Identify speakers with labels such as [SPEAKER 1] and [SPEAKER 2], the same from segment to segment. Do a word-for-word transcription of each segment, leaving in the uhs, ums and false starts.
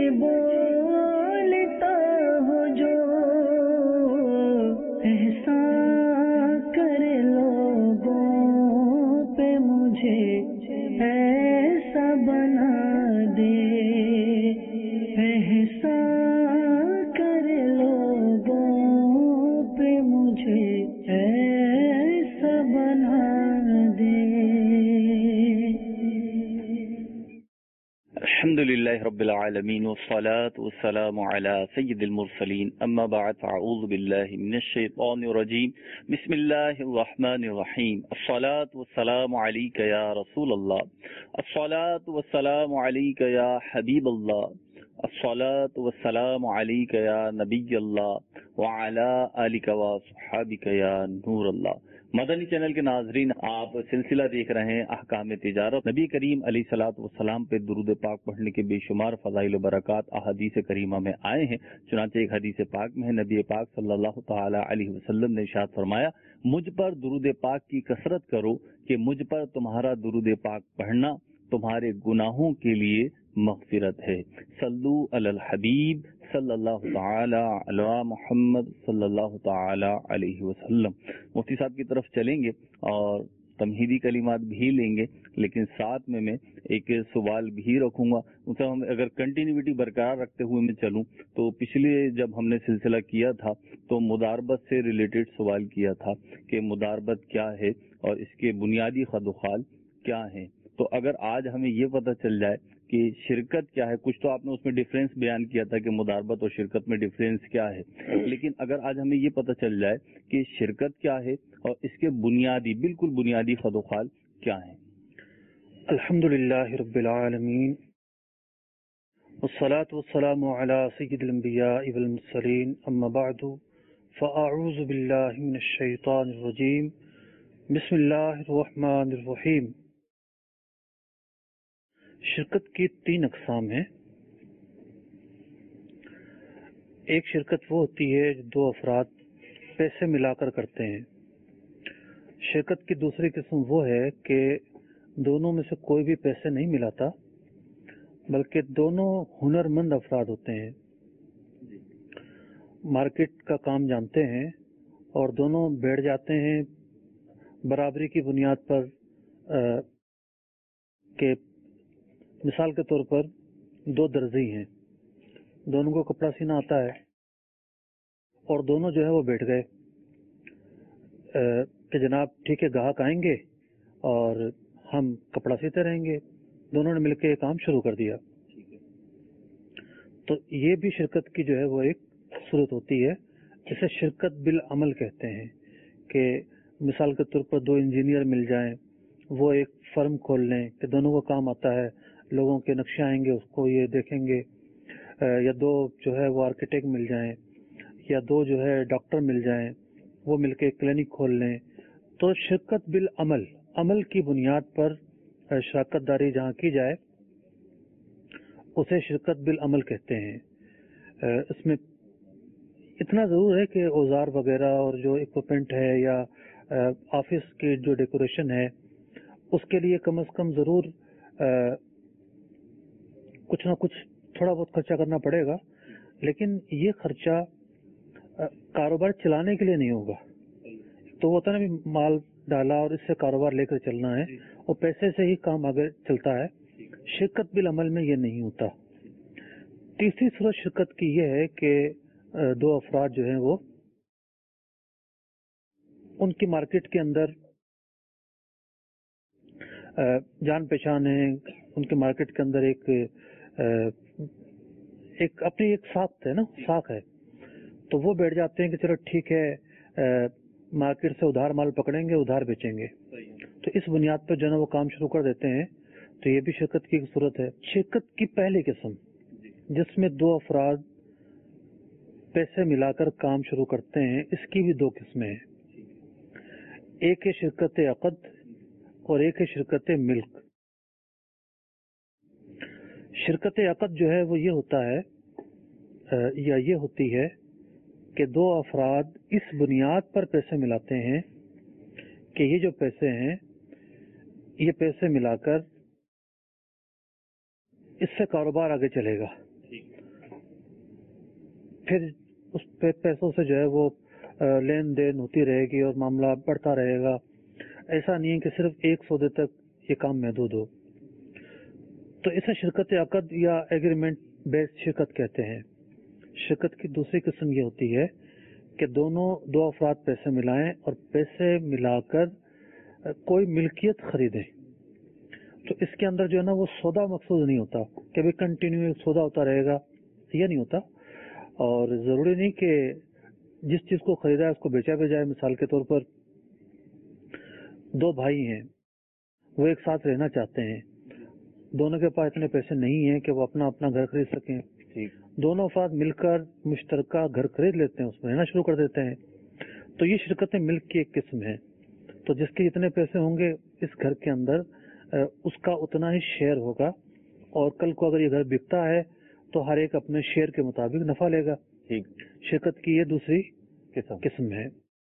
[SPEAKER 1] بولتا ہوں جو احسان کرے لوگوں پہ مجھے ایسا بنا دے، احسان کرے لوگوں پہ مجھے ایسا بنا دے۔
[SPEAKER 2] الحمد للہ رب العالمین والصلاة والسلام علی سید المرسلین، اما بعد فاعوذ باللہ من الشیطان الرجیم، بسم اللہ الرحمن الرحیم۔ الصلاة والسلام علیک یا رسول اللہ، الصلاة والسلام علیک یا حبیب اللہ، الصلاة والسلام علیک یا نبی اللہ، وعلی آلک وصحابک یا نور اللہ۔ مدنی چینل کے ناظرین، آپ سلسلہ دیکھ رہے ہیں احکام تجارت۔ نبی کریم علیہ الصلوۃ والسلام پہ درود پاک پڑھنے کے بے شمار فضائل و برکات احادیث کریمہ میں آئے ہیں۔ چنانچہ ایک حدیث پاک میں ہے، نبی پاک صلی اللہ تعالی علیہ وسلم نے ارشاد فرمایا، مجھ پر درود پاک کی کثرت کرو کہ مجھ پر تمہارا درود پاک پڑھنا تمہارے گناہوں کے لیے مغفرت ہے۔ صلو علی الحبیب صلی اللہ تعالی علی محمد صلی اللہ تعالی علیہ وسلم۔ مفتی صاحب کی طرف چلیں گے اور تمہیدی کلمات بھی لیں گے، لیکن ساتھ میں میں ایک سوال بھی رکھوں گا۔ مطلب ہم اگر کنٹینیوٹی برقرار رکھتے ہوئے میں چلوں تو پچھلے جب ہم نے سلسلہ کیا تھا تو مداربت سے ریلیٹڈ سوال کیا تھا کہ مداربت کیا ہے اور اس کے بنیادی خد و خال کیا ہیں۔ تو اگر آج ہمیں یہ پتہ چل جائے کہ شرکت کیا ہے، کچھ تو آپ نے اس میں ڈیفرنس بیان کیا تھا کہ مداربت اور شرکت میں ڈیفرنس کیا ہے، لیکن اگر آج ہمیں یہ پتہ چل جائے کہ شرکت کیا ہے اور اس کے بنیادی بالکل بنیادی خد و خال کیا ہیں۔
[SPEAKER 3] الحمدللہ رب العالمین والصلاة والسلام علی سید الانبیاء والمرسلین، اما بعد فاعوذ باللہ من الشیطان الرجیم، بسم اللہ الرحمن الرحیم۔ شرکت کی تین اقسام ہیں۔ ایک شرکت وہ ہوتی ہے جو دو افراد پیسے ملا کر کرتے ہیں۔ شرکت کی دوسری قسم وہ ہے کہ دونوں میں سے کوئی بھی پیسے نہیں ملاتا، بلکہ دونوں ہنر مند افراد ہوتے ہیں، مارکیٹ کا کام جانتے ہیں اور دونوں بیٹھ جاتے ہیں برابری کی بنیاد پر کہ مثال کے طور پر دو درزی ہیں، دونوں کو کپڑا سینا آتا ہے اور دونوں جو ہے وہ بیٹھ گئے کہ جناب ٹھیک ہے، گاہک آئیں گے اور ہم کپڑا سیتے رہیں گے۔ دونوں نے مل کے یہ کام شروع کر دیا۔ تو یہ بھی شرکت کی جو ہے وہ ایک صورت ہوتی ہے، جسے شرکت بالعمل کہتے ہیں، کہ مثال کے طور پر دو انجینئر مل جائیں، وہ ایک فرم کھول لیں کہ دونوں کو کام آتا ہے، لوگوں کے نقشے آئیں گے، اس کو یہ دیکھیں گے، یا دو جو ہے وہ آرکیٹیکٹ مل جائیں، یا دو جو ہے ڈاکٹر مل جائیں، وہ مل کے کلینک کھول لیں۔ تو شرکت بالعمل، عمل کی بنیاد پر شراکت داری جہاں کی جائے اسے شرکت بالعمل کہتے ہیں۔ اس میں اتنا ضرور ہے کہ اوزار وغیرہ اور جو اکوپمنٹ ہے یا آفس کی جو ڈیکوریشن ہے اس کے لیے کم از کم ضرور کچھ نہ کچھ تھوڑا بہت خرچہ کرنا پڑے گا، لیکن یہ خرچہ کاروبار چلانے کے لیے نہیں ہوگا۔ تو وہ ہوتا ہے نا بھی مال ڈالا اور اس سے کاروبار لے کر چلنا ہے، اور پیسے سے ہی کام آگے چلتا ہے۔ شرکت بالعمل میں یہ نہیں ہوتا۔ تیسری صورت شرکت کی یہ ہے کہ دو افراد جو ہیں وہ ان کی مارکیٹ کے اندر جان پہچان ہے، ان کے مارکیٹ کے اندر ایک ایک اپنی ایک ساخت ہے نا ساکھ ہے، تو وہ بیٹھ جاتے ہیں کہ چلو ٹھیک ہے، مارکیٹ سے ادھار مال پکڑیں گے، ادھار بیچیں گے۔ تو اس بنیاد پر جو ہے وہ کام شروع کر دیتے ہیں۔ تو یہ بھی شرکت کی ایک صورت ہے۔ شرکت کی پہلی قسم جس میں دو افراد پیسے ملا کر کام شروع کرتے ہیں، اس کی بھی دو قسمیں ہیں۔ ایک ہے شرکت عقد اور ایک ہے شرکت ملک۔ شرکت عقد جو ہے وہ یہ ہوتا ہے یا یہ ہوتی ہے کہ دو افراد اس بنیاد پر پیسے ملاتے ہیں کہ یہ جو پیسے ہیں یہ پیسے ملا کر اس سے کاروبار آگے چلے گا، پھر اس پہ پیسوں سے جو ہے وہ لین دین ہوتی رہے گی اور معاملہ بڑھتا رہے گا. ایسا نہیں ہے کہ صرف ایک سودے تک یہ کام محدود ہو. تو اسے شرکت عقد یا ایگریمنٹ بیسڈ شرکت کہتے ہیں. شرکت کی دوسری قسم یہ ہوتی ہے کہ دونوں دو افراد پیسے ملائیں اور پیسے ملا کر کوئی ملکیت خریدیں. تو اس کے اندر جو ہے نا وہ سودا مقصود نہیں ہوتا کہ بھی کنٹینیو سودا ہوتا رہے گا, یہ نہیں ہوتا. اور ضروری نہیں کہ جس چیز کو خریدا ہے اس کو بیچا بھی جائے. مثال کے طور پر دو بھائی ہیں, وہ ایک ساتھ رہنا چاہتے ہیں, دونوں کے پاس اتنے پیسے نہیں ہیں کہ وہ اپنا اپنا گھر خرید سکیں. دونوں افراد مل کر مشترکہ گھر خرید لیتے ہیں, اس میں رہنا شروع کر دیتے ہیں. تو یہ شرکت ملک کی ایک قسم ہے. تو جس کے جتنے پیسے ہوں گے اس گھر کے اندر اس کا اتنا ہی شیئر ہوگا, اور کل کو اگر یہ گھر بکتا ہے تو ہر ایک اپنے شیئر کے مطابق نفع لے گا. شرکت کی یہ دوسری قسم ہے,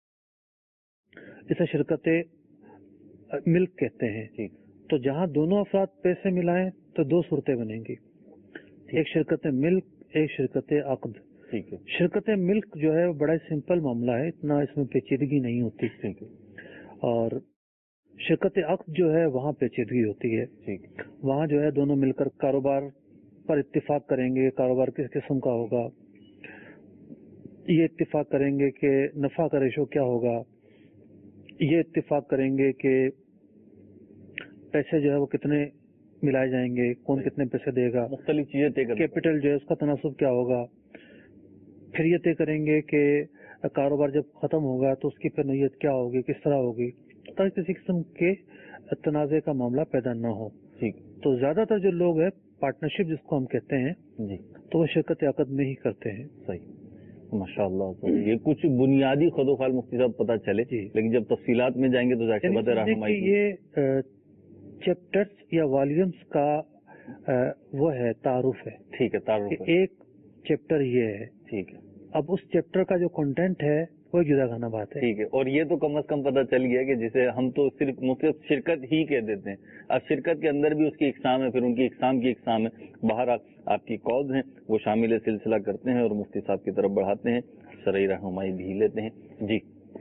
[SPEAKER 3] اسے شرکت ملک کہتے ہیں. تو جہاں دونوں افراد پیسے ملائیں تو دو صورتیں بنیں گی, ایک شرکت ملک, ایک شرکت عقد. شرکت ملک جو ہے بڑا سمپل معاملہ ہے, اتنا اس میں پیچیدگی نہیں ہوتی. اور شرکت عقد جو ہے وہاں پیچیدگی ہوتی ہے. وہاں جو ہے دونوں مل کر کاروبار پر اتفاق کریں گے, کاروبار کس قسم کا ہوگا, یہ اتفاق کریں گے کہ نفع کا ریشو کیا ہوگا, یہ اتفاق کریں گے کہ پیسے جو ہے وہ کتنے ملائے جائیں گے, کون کتنے پیسے دے گا,
[SPEAKER 2] مختلف چیزیں طے کریں,
[SPEAKER 3] کیپٹل جو ہے اس کا تناسب کیا ہوگا. پھر یہ طے کریں گے کہ کاروبار جب ختم ہوگا تو اس کی پھر نیت کیا ہوگی, کس طرح ہوگی, تاکہ کسی قسم کے تنازع کا معاملہ پیدا نہ ہو. تو زیادہ تر جو لوگ ہیں پارٹنرشپ جس کو ہم کہتے ہیں جی, تو وہ شرکت عقد میں ہی کرتے ہیں.
[SPEAKER 2] صحیح, ماشاء اللہ. یہ کچھ بنیادی خود و خال مفتی صاحب پتہ چلے, لیکن جب تفصیلات میں جائیں گے تو ظاہر بات ہے
[SPEAKER 3] یہ چیپٹرز یا والیومز کا وہ ہے تعارف ہے.
[SPEAKER 2] ٹھیک ہے, تعارف.
[SPEAKER 3] ایک چیپٹر یہ ہے,
[SPEAKER 2] ٹھیک ہے.
[SPEAKER 3] اب اس چیپٹر کا جو کنٹینٹ ہے وہ جدا گانا بات ہے.
[SPEAKER 2] ٹھیک ہے, اور یہ تو کم از کم پتہ چل گیا کہ جسے ہم تو صرف مطلب شرکت ہی کہہ دیتے ہیں. اب شرکت کے اندر بھی اس کی اقسام ہے, پھر ان کی اقسام کی اقسام ہے. باہر آپ کی کالز ہیں وہ شامل سلسلہ کرتے ہیں اور مفتی صاحب کی طرف بڑھاتے ہیں, شرعی رہنمائی بھی لیتے ہیں. جی,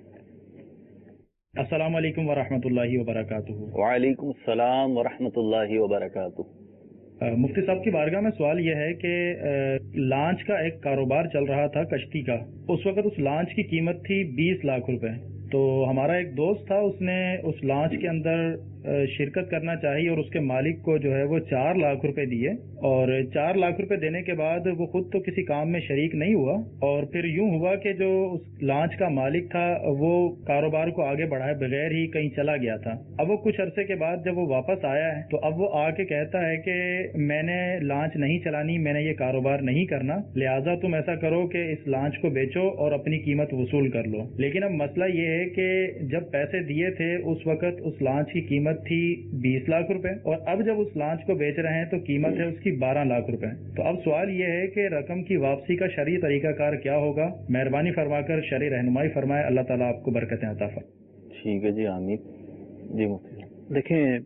[SPEAKER 4] السلام علیکم ورحمۃ اللہ وبرکاتہ.
[SPEAKER 2] وعلیکم السلام ورحمۃ اللہ وبرکاتہ.
[SPEAKER 4] مفتی صاحب کی بارگاہ میں سوال یہ ہے کہ لانچ کا ایک کاروبار چل رہا تھا کشتی کا. اس وقت اس لانچ کی قیمت تھی بیس لاکھ روپے. تو ہمارا ایک دوست تھا, اس نے اس لانچ کے اندر شرکت کرنا چاہی اور اس کے مالک کو جو ہے وہ چار لاکھ روپے دیے, اور چار لاکھ روپے دینے کے بعد وہ خود تو کسی کام میں شریک نہیں ہوا, اور پھر یوں ہوا کہ جو اس لانچ کا مالک تھا وہ کاروبار کو آگے بڑھائے بغیر ہی کہیں چلا گیا تھا. اب وہ کچھ عرصے کے بعد جب وہ واپس آیا ہے تو اب وہ آ کے کہتا ہے کہ میں نے لانچ نہیں چلانی, میں نے یہ کاروبار نہیں کرنا, لہٰذا تم ایسا کرو کہ اس لانچ کو بیچو اور اپنی قیمت وصول کر لو. لیکن اب مسئلہ یہ ہے کہ جب پیسے دیے تھے اس وقت اس لانچ کی قیمت تھی بیس لاکھ روپے, اور اب جب اس لانچ کو بیچ رہے ہیں تو قیمت ہے اس کی بارہ لاکھ روپے. تو اب سوال یہ ہے کہ رقم کی واپسی کا شرعی طریقہ کار کیا ہوگا؟ مہربانی فرما کر شرعی رہنمائی فرمائے, اللہ تعالیٰ آپ کو برکتیں عطا فرمائے.
[SPEAKER 2] ٹھیک ہے جی, آمین. جی مفتی
[SPEAKER 3] دیکھیں,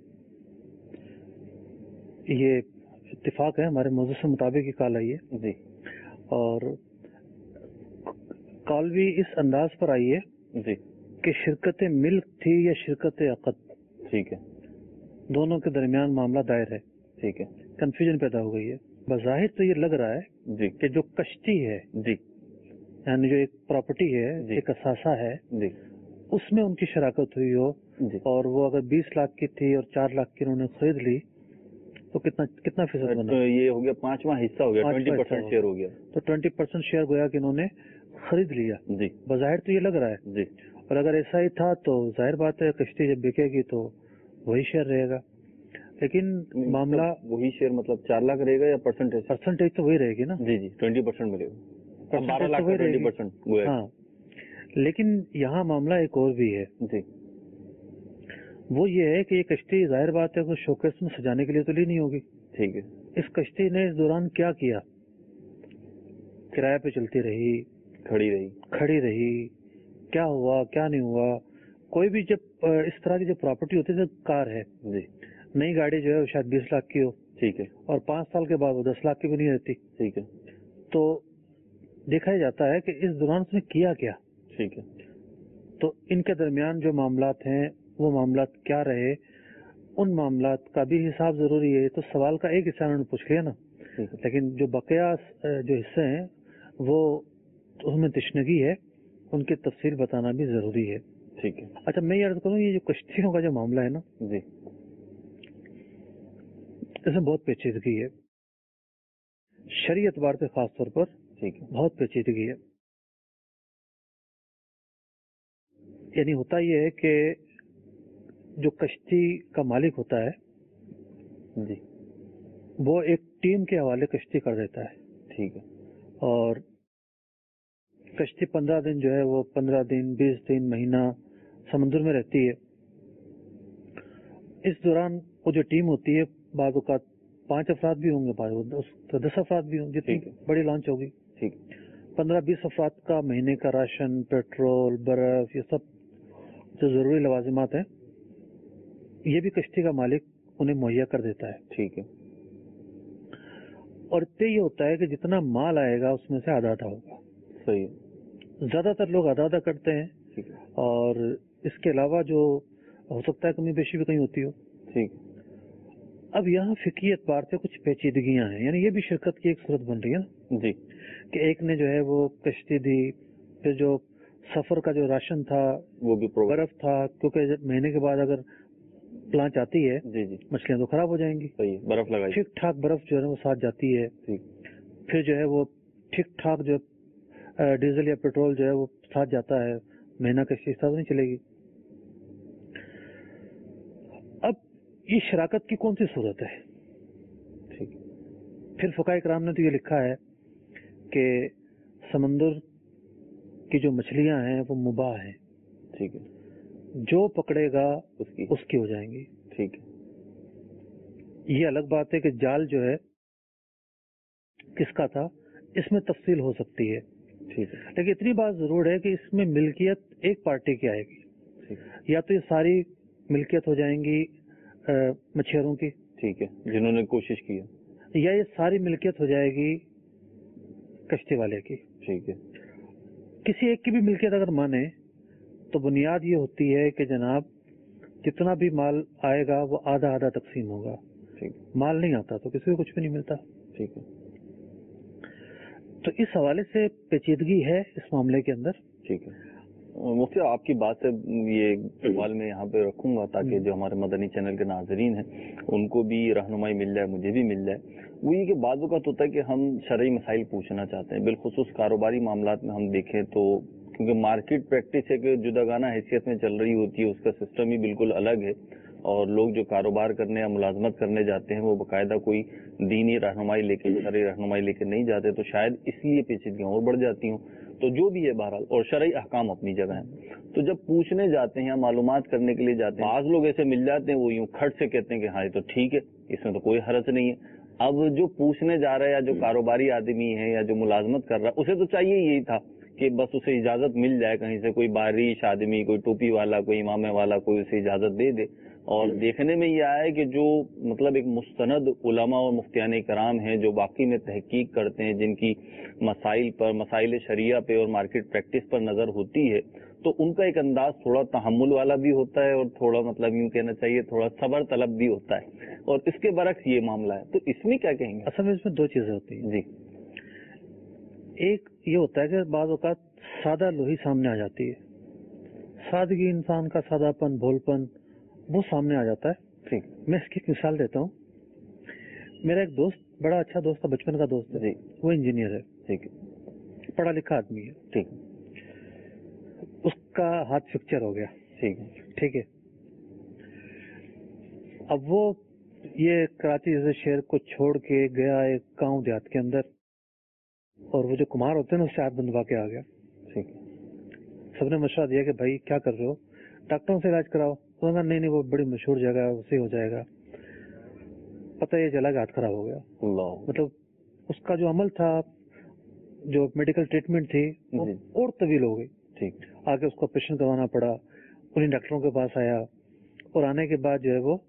[SPEAKER 3] یہ اتفاق ہے ہمارے موضوع سے مطابق ہی کال آئی ہے
[SPEAKER 2] جی,
[SPEAKER 3] اور کال بھی اس انداز پر آئی ہے
[SPEAKER 2] جی
[SPEAKER 3] کہ شرکت ملک تھی یا شرکت عقد.
[SPEAKER 2] ٹھیک ہے,
[SPEAKER 3] دونوں کے درمیان معاملہ دائر ہے.
[SPEAKER 2] ٹھیک ہے,
[SPEAKER 3] کنفیوژن پیدا ہو گئی ہے. بظاہر تو یہ لگ رہا ہے
[SPEAKER 2] جی
[SPEAKER 3] کہ جو کشتی ہے,
[SPEAKER 2] جی
[SPEAKER 3] یعنی جو ایک پراپرٹی ہے,
[SPEAKER 2] جی,
[SPEAKER 3] ایک اثاثہ ہے,
[SPEAKER 2] جی,
[SPEAKER 3] اس میں ان کی شراکت ہوئی ہو,
[SPEAKER 2] جی,
[SPEAKER 3] اور وہ اگر بیس لاکھ کی تھی اور چار لاکھ کی انہوں نے خرید لی تو کتنا کتنا فیصد بنا؟
[SPEAKER 2] یہ ہو گیا پانچواں حصہ ہو گیا, ٹوینٹی پرسینٹ شیئر ہو گیا.
[SPEAKER 3] تو ٹوینٹی پرسینٹ شیئر گویا کہ انہوں نے خرید لیا.
[SPEAKER 2] جی,
[SPEAKER 3] بظاہر تو یہ لگ رہا ہے.
[SPEAKER 2] جی,
[SPEAKER 3] اور اگر ایسا ہی تھا تو ظاہر بات ہے کشتی جب بکے گی تو وہی شیئر رہے گا. لیکن معاملہ
[SPEAKER 2] وہی شیئر مطلب چار لاکھ رہے گا یا پرسنٹیج؟
[SPEAKER 3] پرسنٹیج تو وہی رہے گی نا.
[SPEAKER 2] جی جی, ٹوینٹی پرسینٹ ملے گا, بارہ لاکھ ٹوینٹی پرسینٹ.
[SPEAKER 3] ہاں, لیکن یہاں معاملہ ایک اور بھی ہے.
[SPEAKER 2] جی,
[SPEAKER 3] وہ یہ ہے کہ یہ کشتی ظاہر بات ہے کہ شوکیس میں سجانے کے لیے تو لی نہیں ہوگی.
[SPEAKER 2] ٹھیک ہے,
[SPEAKER 3] اس کشتی نے اس دوران کیا کیا؟ کرایہ پہ چلتی رہی,
[SPEAKER 2] کھڑی رہی
[SPEAKER 3] کھڑی رہی کیا ہوا کیا نہیں ہوا. کوئی بھی جب اس طرح کی جو پراپرٹی ہوتی ہے, کار ہے,
[SPEAKER 2] جی,
[SPEAKER 3] نئی گاڑی جو ہے وہ شاید بیس لاکھ کی ہو,
[SPEAKER 2] ٹھیک ہے,
[SPEAKER 3] اور پانچ سال کے بعد وہ دس لاکھ کی بھی نہیں رہتی.
[SPEAKER 2] ٹھیک ہے,
[SPEAKER 3] تو دیکھا جاتا ہے کہ اس دوران اس نے کیا کیا.
[SPEAKER 2] ٹھیک ہے.
[SPEAKER 3] تو ان کے درمیان جو معاملات ہیں وہ معاملات کیا رہے, ان معاملات کا بھی حساب ضروری ہے. تو سوال کا ایک حصہ انہوں نے پوچھ لیا نا, لیکن جو بقیہ جو حصے ہیں وہ اس میں تشنگی ہے, ان کی تفصیل بتانا بھی ضروری ہے.
[SPEAKER 2] ٹھیک ہے.
[SPEAKER 3] اچھا میں یہ عرض کروں, یہ جو کشتیوں کا جو معاملہ ہے نا
[SPEAKER 2] جی,
[SPEAKER 3] اس میں بہت پیچیدگی ہے, شرعی اعتبار سے خاص طور پر.
[SPEAKER 2] ٹھیک ہے.
[SPEAKER 3] بہت پیچیدگی ہے. یعنی ہوتا یہ ہے کہ جو کشتی کا مالک ہوتا ہے
[SPEAKER 2] جی,
[SPEAKER 3] وہ ایک ٹیم کے حوالے کشتی کر دیتا ہے.
[SPEAKER 2] ٹھیک ہے.
[SPEAKER 3] اور کشتی پندرہ دن جو ہے وہ پندرہ دن بیس دن مہینہ سمندر میں رہتی ہے. اس دوران وہ جو ٹیم ہوتی ہے بعض اوقات پانچ افراد بھی ہوں گے, بعض دس افراد بھی ہوں, جتنی بڑی لانچ ہوگی.
[SPEAKER 2] ٹھیک.
[SPEAKER 3] پندرہ بیس افراد کا مہینے کا راشن, پیٹرول, برف, یہ سب جو ضروری لوازمات ہیں یہ بھی کشتی کا مالک انہیں مہیا کر دیتا ہے.
[SPEAKER 2] ٹھیک ہے.
[SPEAKER 3] اور طے یہ ہوتا ہے کہ جتنا مال آئے گا اس میں سے آدھا آدھا ہوگا.
[SPEAKER 2] صحیح.
[SPEAKER 3] زیادہ تر لوگ آدھا آدھا کرتے ہیں.
[SPEAKER 2] ٹھیک ہے.
[SPEAKER 3] اور اس کے علاوہ جو ہو سکتا ہے کمی بیشی بھی کہیں ہوتی ہو.
[SPEAKER 2] ٹھیک.
[SPEAKER 3] اب یہاں فقہی اعتبار سے کچھ پیچیدگیاں ہیں, یعنی یہ بھی شرکت کی ایک صورت بن رہی ہے نا
[SPEAKER 2] جی,
[SPEAKER 3] کہ ایک نے جو ہے وہ کشتی دی, پھر جو سفر کا جو راشن تھا
[SPEAKER 2] وہ بھی
[SPEAKER 3] برف تھا, کیونکہ مہینے کے بعد اگر پلانچ آتی ہے
[SPEAKER 2] جی جی
[SPEAKER 3] مچھلیاں تو خراب ہو جائیں گی.
[SPEAKER 2] صحیح, برف لگائی.
[SPEAKER 3] ٹھیک ٹھاک برف جو ہے وہ ساتھ جاتی ہے.
[SPEAKER 2] ٹھیک.
[SPEAKER 3] پھر جو ہے وہ ٹھیک ٹھاک جو ڈیزل یا پیٹرول جو ہے وہ ساتھ جاتا ہے, مہینہ کشتی ساتھ نہیں چلے گی. اب یہ شراکت کی کون سی صورت ہے؟
[SPEAKER 2] ٹھیک.
[SPEAKER 3] پھر فقہاء کرام نے تو یہ لکھا ہے کہ سمندر کی جو مچھلیاں ہیں وہ مباح ہیں.
[SPEAKER 2] ٹھیک ہے.
[SPEAKER 3] جو پکڑے گا
[SPEAKER 2] اس کی
[SPEAKER 3] اس کی ہو جائیں گی.
[SPEAKER 2] ٹھیک ہے.
[SPEAKER 3] یہ الگ بات ہے کہ جال جو ہے کس کا تھا, اس میں تفصیل ہو سکتی ہے.
[SPEAKER 2] ٹھیک ہے.
[SPEAKER 3] لیکن اتنی بات ضرور ہے کہ اس میں ملکیت ایک پارٹی کی آئے گی.
[SPEAKER 2] ٹھیک.
[SPEAKER 3] یا تو یہ ساری ملکیت ہو جائیں گی مچھیروں کی.
[SPEAKER 2] ٹھیک ہے, جنہوں نے کوشش کی ہے.
[SPEAKER 3] یا یہ ساری ملکیت ہو جائے گی کشتی والے کی.
[SPEAKER 2] ٹھیک ہے.
[SPEAKER 3] کسی ایک کی بھی ملکیت اگر مانے تو بنیاد یہ ہوتی ہے کہ جناب جتنا بھی مال آئے گا وہ آدھا آدھا تقسیم ہوگا.
[SPEAKER 2] ٹھیک.
[SPEAKER 3] مال نہیں آتا تو کسی کو کچھ بھی نہیں ملتا.
[SPEAKER 2] ٹھیک ہے.
[SPEAKER 3] تو اس حوالے سے پیچیدگی ہے اس معاملے کے اندر.
[SPEAKER 2] ٹھیک ہے. مفتی آپ کی بات سے یہ سوال میں یہاں پہ رکھوں گا تاکہ جو ہمارے مدنی چینل کے ناظرین ہیں ان کو بھی رہنمائی مل جائے, مجھے بھی مل جائے. وہ یہ کہ بعض اوقات ہوتا ہے کہ ہم شرعی مسائل پوچھنا چاہتے ہیں, بالخصوص کاروباری معاملات میں ہم دیکھیں تو کیونکہ مارکیٹ پریکٹس ہے کہ جداگانہ حیثیت میں چل رہی ہوتی ہے, اس کا سسٹم ہی بالکل الگ ہے, اور لوگ جو کاروبار کرنے یا ملازمت کرنے جاتے ہیں وہ باقاعدہ کوئی دینی رہنمائی لے کے شرعی رہنمائی لے کے نہیں جاتے, تو شاید اس لیے پیچیدگیاں اور بڑھ جاتی ہوں. تو جو بھی ہے بہرحال, اور شرعی احکام اپنی جگہ ہیں. تو جب پوچھنے جاتے ہیں یا معلومات کرنے کے لیے جاتے ہیں, بعض لوگ ایسے مل جاتے ہیں وہ یوں کھٹ سے کہتے ہیں کہ ہاں یہ تو ٹھیک ہے, اس میں تو کوئی حرج نہیں ہے. اب جو پوچھنے جا رہا ہے یا جو کاروباری آدمی ہے یا جو ملازمت کر رہا ہے اسے تو چاہیے یہی تھا کہ بس اسے اجازت مل جائے, کہیں سے کوئی باریش آدمی, کوئی ٹوپی والا, کوئی امامے والا کوئی اسے اجازت دے دے. اور دیکھنے میں یہ آیا ہے کہ جو مطلب ایک مستند علماء اور مفتیان کرام ہیں جو واقعی میں تحقیق کرتے ہیں, جن کی مسائل پر, مسائل شریعہ پہ اور مارکیٹ پریکٹس پر نظر ہوتی ہے, تو ان کا ایک انداز تھوڑا تحمل والا بھی ہوتا ہے اور تھوڑا مطلب یوں کہنا چاہیے تھوڑا صبر طلب بھی ہوتا ہے, اور اس کے برعکس یہ معاملہ ہے. تو اس میں کیا کہیں گے؟
[SPEAKER 3] اصل میں اس میں دو چیزیں ہوتی ہیں.
[SPEAKER 2] جی.
[SPEAKER 3] ایک یہ ہوتا ہے کہ بعض اوقات سادہ لوہی سامنے آ جاتی ہے, سادگی, انسان کا سادہ پن, بھول پن وہ سامنے آ جاتا ہے.
[SPEAKER 2] ٹھیک.
[SPEAKER 3] میں اس کی ایک مثال دیتا ہوں. میرا ایک دوست, بڑا اچھا دوست تھا, بچپن کا دوست ہے.
[SPEAKER 2] جی.
[SPEAKER 3] وہ انجینئر ہے.
[SPEAKER 2] ٹھیک.
[SPEAKER 3] پڑھا لکھا آدمی ہے.
[SPEAKER 2] ٹھیک.
[SPEAKER 3] اس کا ہاتھ فریکچر ہو گیا.
[SPEAKER 2] ٹھیک.
[SPEAKER 3] ٹھیک ہے. اب وہ یہ کراچی جیسے شہر کو چھوڑ کے گیا ایک گاؤں دیہات کے اندر, اور وہ جو کمار ہوتے ہیں نا اس سے ہاتھ بندوا کے آ گیا.
[SPEAKER 2] ٹھیک.
[SPEAKER 3] سب نے مشورہ دیا کہ بھائی کیا کر رہے ہو, ڈاکٹروں سے علاج کراؤ. تو نہیں نہیں وہ بڑی مشہور جگہ ہے, اسے ہو جائے گا. پتہ یہ چلا کہ ہاتھ خراب ہو گیا.
[SPEAKER 2] اللہ.
[SPEAKER 3] مطلب اس کا جو عمل تھا, جو میڈیکل ٹریٹمنٹ تھی وہ اور طویل ہو گئی.
[SPEAKER 2] ٹھیک.
[SPEAKER 3] آگے اس کو آپریشن کروانا پڑا, انہیں ڈاکٹروں کے پاس آیا, اور آنے کے بعد جو ہے وہ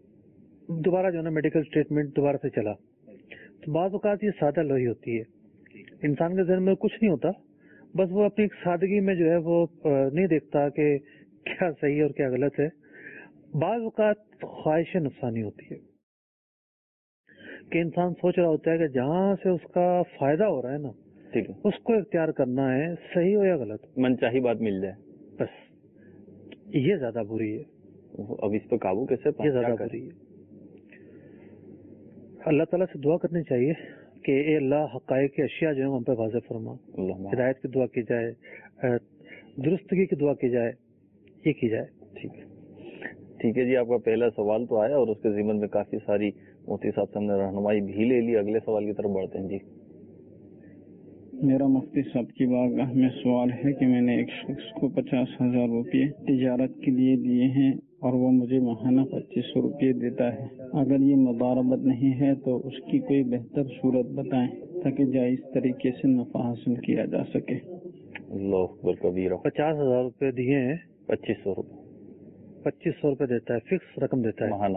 [SPEAKER 3] دوبارہ جو ہے نا میڈیکل ٹریٹمنٹ دوبارہ سے چلا. تو بعض اوقات یہ سادہ لوہی ہوتی ہے इंसान के ज़हन में कुछ नहीं होता, बस वो अपनी सादगी में जो है वो नहीं देखता कि क्या सही है और क्या गलत है। बाज़ औक़ात ख्वाहिश नुकसानी होती है कि इंसान सोच रहा होता है कि जहाँ से उसका फायदा हो रहा है ना,
[SPEAKER 2] ठीक है,
[SPEAKER 3] उसको इख्तियार करना है, सही हो या गलत,
[SPEAKER 2] मनचाही बात मिल जाए,
[SPEAKER 3] बस ये ज्यादा बुरी है।
[SPEAKER 2] अब इस पर काबू कैसे पाएं?
[SPEAKER 3] ये ज्यादा बुरी है। अल्लाह ताला से दुआ करनी चाहिए कि ए अल्लाह हक़ाइक़ की अशिया जो है हम पे वाज़ेह फरमा, हिदायत की दुआ की जाए, दुरुस्तगी की दुआ की जाए, ये की जाए।
[SPEAKER 2] ठीक है, ठीक है जी। आपका पहला सवाल तो आया और उसके ज़िम्मन में काफी सारी मोती साहब से हमने रहनुमाई भी ले ली। अगले सवाल की तरफ बढ़ते हैं जी।
[SPEAKER 5] मेरा मुफ्ती साहब की बारगाह में सवाल है कि मैंने एक शख्स को पचास हजार रुपये तिजारत के लिए दिए हैं और वो मुझे माहाना पच्चीस सौ रुपये देता है। अगर ये मुदारबत नहीं है तो उसकी कोई बेहतर सूरत बताएं ताकि जायज तरीके से नफा हासिल किया जा सके।
[SPEAKER 2] अल्लाहु अकबर कबीरा।
[SPEAKER 3] पचास हजार रुपये दिए हैं,
[SPEAKER 2] पच्चीस सौ रुपये
[SPEAKER 3] पच्चीस सौ रुपये देता है, फिक्स रकम देता है
[SPEAKER 2] माहाना।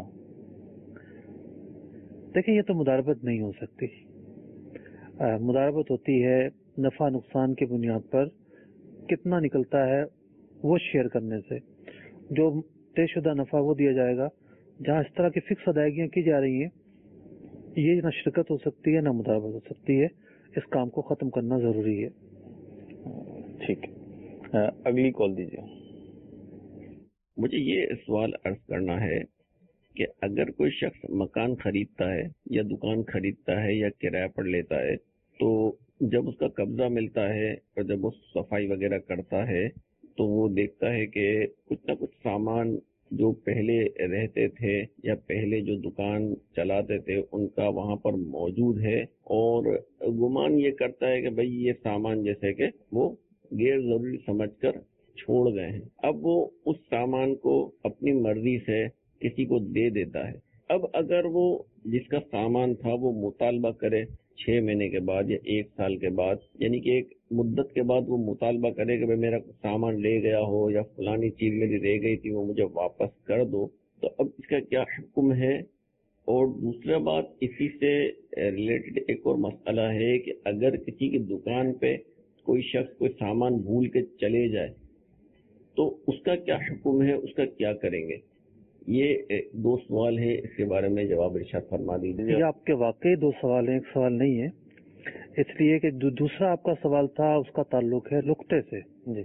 [SPEAKER 3] देखिए ये तो मुदारबत नहीं हो सकती। आ, मुदारबत होती है नफा नुकसान की बुनियाद पर कितना निकलता है वो शेयर करने से। जो तयशुदा नफा वो दिया जाएगा। जहाँ इस तरह की फिक्स अदायगियां की जा रही हैं, ये ना शिरकत हो सकती है ना मुदारबत हो सकती है। इस काम को खत्म करना जरूरी है।
[SPEAKER 2] ठीक है, अगली कॉल दीजिए।
[SPEAKER 6] मुझे ये सवाल अर्ज करना है कि अगर कोई शख्स मकान खरीदता है या दुकान खरीदता है या किराए पर लेता है, तो जब उसका कब्जा मिलता है और जब वो सफाई वगैरह करता है तो वो देखता है कि कुछ ना कुछ सामान जो पहले रहते थे या पहले जो दुकान चलाते थे उनका वहां पर मौजूद है, और गुमान ये करता है कि भाई ये सामान जैसे कि वो गैर जरूरी समझकर छोड़ गए हैं। अब वो उस सामान को अपनी मर्जी से किसी को दे देता है। अब अगर वो जिसका सामान था वो मुतालबा करे छह महीने के बाद या एक साल के बाद, यानी कि एक मुद्दत के बाद वो मुतालबा करे कि भाई मेरा सामान ले गया हो या फलानी चीज मेरी रह गई थी वो मुझे वापस कर दो, तो अब इसका क्या हुक्म है? और दूसरा बात इसी से रिलेटेड एक और मसला है कि अगर किसी की दुकान पे कोई शख्स कोई सामान भूल के चले जाए तो उसका क्या हुक्म है, उसका क्या करेंगे? ये दो सवाल है, इसके बारे में जवाब इरशाद फरमा दीजिए।
[SPEAKER 3] ये आपके वाकई दो सवाल हैं, एक सवाल नहीं है। इसलिए कि दू, दूसरा आपका सवाल था उसका ताल्लुक है लुक्ते से जी,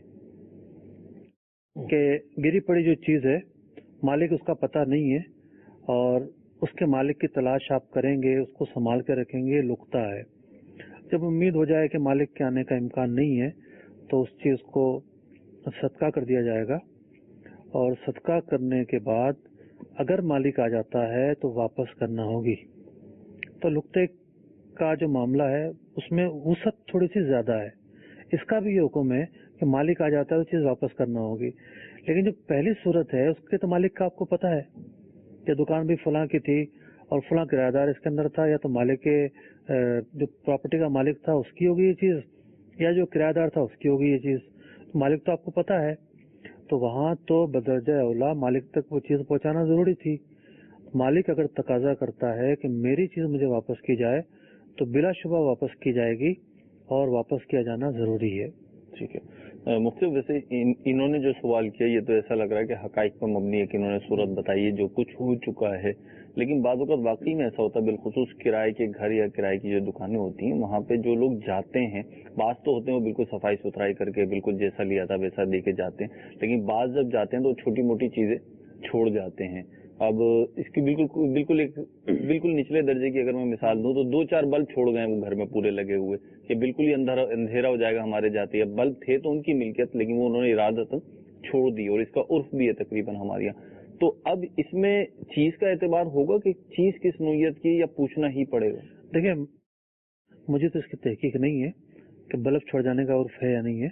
[SPEAKER 3] कि गिरी पड़ी जो चीज है मालिक उसका पता नहीं है और उसके मालिक की तलाश आप करेंगे, उसको संभाल के रखेंगे, लुकता है। जब उम्मीद हो जाए कि मालिक के आने का इम्कान नहीं है तो उस चीज को सदका कर दिया जाएगा, और सदका करने के बाद अगर मालिक आ जाता है तो वापस करना होगी। तो लुक्ते का जो मामला है उसमें वसअत थोड़ी सी ज्यादा है। इसका भी ये हुक्म है कि मालिक आ जाता है तो चीज वापस करना होगी। लेकिन जो पहली सूरत है उसके तो मालिक का आपको पता है कि दुकान भी फलां की थी और फलां किराएदार इसके अंदर था, या तो मालिक के जो प्रॉपर्टी का मालिक था उसकी होगी ये चीज, या जो किराएदार था उसकी होगी ये चीज। तो मालिक तो आपको पता है, तो वहां तो बदरजा औला मालिक तक वो चीज पहुंचाना जरूरी थी। मालिक अगर तकाजा करता है कि मेरी चीज मुझे वापस की जाए तो बिलाशुबा वापस की जाएगी और वापस किया जाना जरूरी है।
[SPEAKER 2] ठीक है मुफ्ती, वैसे इन, इन्होंने जो सवाल किया ये तो ऐसा लग रहा है कि हकाइक पर मबनी है कि इन्होंने सूरत बताई है जो कुछ हो चुका है, लेकिन बाज़ औक़ात वाकई में ऐसा होता है, बिलखुसूस किराए के घर या किराए की जो दुकानें होती हैं वहाँ पे जो लोग जाते हैं, बाज़ तो होते हैं वो बिल्कुल सफाई सुथराई करके बिल्कुल जैसा लिया था वैसा दे के जाते हैं, लेकिन बाज़ जब जाते हैं तो छोटी मोटी चीजें छोड़ जाते हैं। अब इसकी बिल्कुल बिल्कुल एक बिल्कुल निचले दर्जे की अगर मैं मिसाल दूं तो दो चार बल्ब छोड़ गए वो घर में पूरे लगे हुए कि बिल्कुल ही अंधेरा अंधेरा हो जाएगा हमारे जाते ही। बल्ब थे तो उनकी मिल्कियत, लेकिन वो उन्होंने इरादतन छोड़ दी, और इसका उर्फ भी है तकरीबन हमारे यहाँ। तो अब इसमें चीज का एतबार होगा कि चीज किस नोयत की, या पूछना ही पड़ेगा?
[SPEAKER 3] देखिए मुझे तो इसकी तहकीक नहीं है कि बल्ब छोड़ जाने का उर्फ है या नहीं है।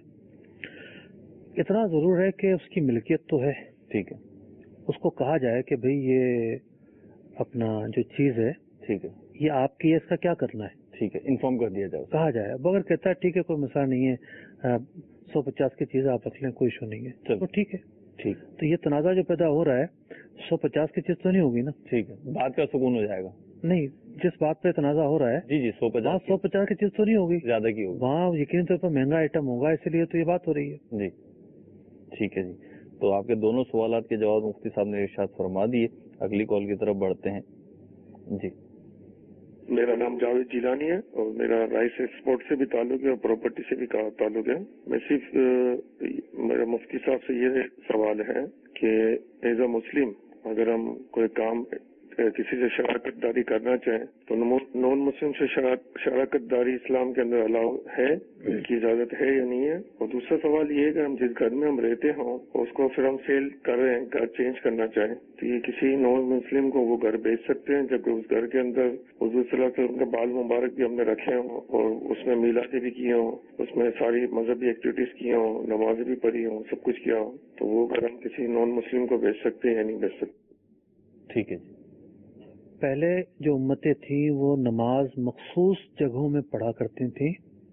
[SPEAKER 3] इतना जरूर है कि उसकी मिल्कियत तो है, ठीक है, उसको कहा जाए कि भाई ये अपना जो चीज है, ठीक है, ये आपकी है, इसका क्या करना है, ठीक है, इन्फॉर्म कर दिया जाए, कहा जाए। अगर कहता है ठीक है कोई मसला नहीं है, सौ पचास की चीज आप रख लें, कोई इशू नहीं है, तो ठीक है, ठीक। तो ये तनाजा जो पैदा हो रहा है सौ पचास की चीज तो नहीं होगी ना, ठीक है, बात का सुकून हो जाएगा। नहीं, जिस बात पे तनाजा हो रहा है
[SPEAKER 2] जी जी, सौ
[SPEAKER 3] वहाँ
[SPEAKER 2] पचास
[SPEAKER 3] सौ पचास की चीज तो नहीं होगी,
[SPEAKER 2] ज्यादा की होगी।
[SPEAKER 3] वहाँ यकीनी तौर पर महंगा आइटम होगा, इसलिए तो ये बात हो रही है।
[SPEAKER 2] जी ठीक है जी। तो आपके दोनों सवालात के जवाब मुफ्ती साहब ने इरशाद फरमा दिए। अगली कॉल की तरफ बढ़ते हैं जी।
[SPEAKER 7] मेरा नाम जावेद जिलानी है और मेरा राइस एक्सपोर्ट से भी ताल्लुक है और प्रॉपर्टी से भी का ताल्लुक है। मैं सिर्फ अ, मेरा मुफ्ती साहब से ये सवाल है कि एज अ मुस्लिम अगर हम कोई काम अ, किसी से शराकत करना चाहें तो नॉन मुस्लिम से शराकत दारी इस्लाम के अंदर अलाउ है, इसकी इजाजत है या नहीं है। और दूसरा सवाल ये है कि हम जिस घर में हम रहते हों उसको फिर हम सेल कर रहे हैं, घर चेंज करना चाहें तो ये किसी नॉन मुस्लिम को वो घर बेच सकते हैं, जबकि उस घर के अंदर हुजूर सल्लल्लाहु अलैहि वसल्लम के बाल मुबारक भी हमने रखे हों और उसमें मीलादे भी किए हों, उसमें सारी मजहबी एक्टिविटीज की हों, नमाजें भी पढ़ी हों, सब कुछ किया हो, तो वो घर हम किसी नॉन मुस्लिम को बेच सकते हैं या नहीं बेच सकते।
[SPEAKER 2] ठीक है जी।
[SPEAKER 3] पहले जो उम्मतें थी वो नमाज मखसूस जगहों में पढ़ा करती थी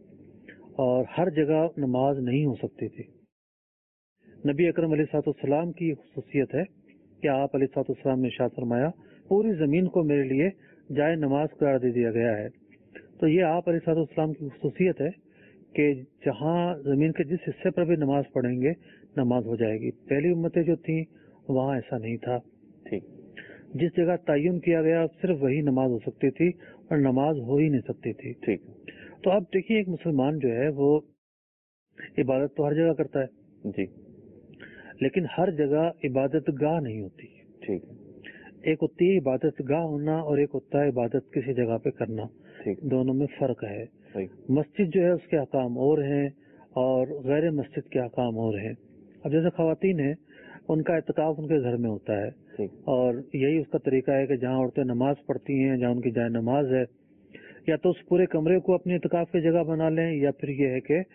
[SPEAKER 3] और हर जगह नमाज नहीं हो सकती थी। नबी अकरम अलैहिस्सलाम की खुसूसियत है कि आप अलैहिस्सलाम ने इरशाद फरमाया, पूरी जमीन को मेरे लिए जाए नमाज करार दे दिया गया है। तो ये आप अलैहिस्सलाम की खुसूसियत है कि जहाँ जमीन के जिस हिस्से पर भी नमाज पढ़ेंगे नमाज हो जाएगी। पहली उम्मतें जो थी वहाँ ऐसा नहीं था।
[SPEAKER 2] ठीक।
[SPEAKER 3] जिस जगह तयन किया गया सिर्फ वही नमाज हो सकती थी और नमाज हो ही नहीं सकती थी।
[SPEAKER 2] ठीक।
[SPEAKER 3] तो अब देखिए, एक मुसलमान जो है वो इबादत तो हर जगह करता है
[SPEAKER 2] जी,
[SPEAKER 3] लेकिन हर जगह इबादत गाह नहीं होती।
[SPEAKER 2] ठीक।
[SPEAKER 3] एक होती है इबादत गाह होना और एक होता है इबादत किसी जगह पे करना।
[SPEAKER 2] ठीक।
[SPEAKER 3] दोनों में फर्क है।
[SPEAKER 2] सही।
[SPEAKER 3] मस्जिद जो है उसके अहकाम और हैं और गैर मस्जिद के अहकाम और हैं। अब जैसे खवातीन है उनका इत्काफ उनके घर में होता है और यही उसका तरीका है कि जहाँ औरतें नमाज पढ़ती हैं, जहाँ उनकी जाए नमाज है, या तो उस पूरे कमरे को अपनी इत्काफ की जगह बना लें या फिर ये है कि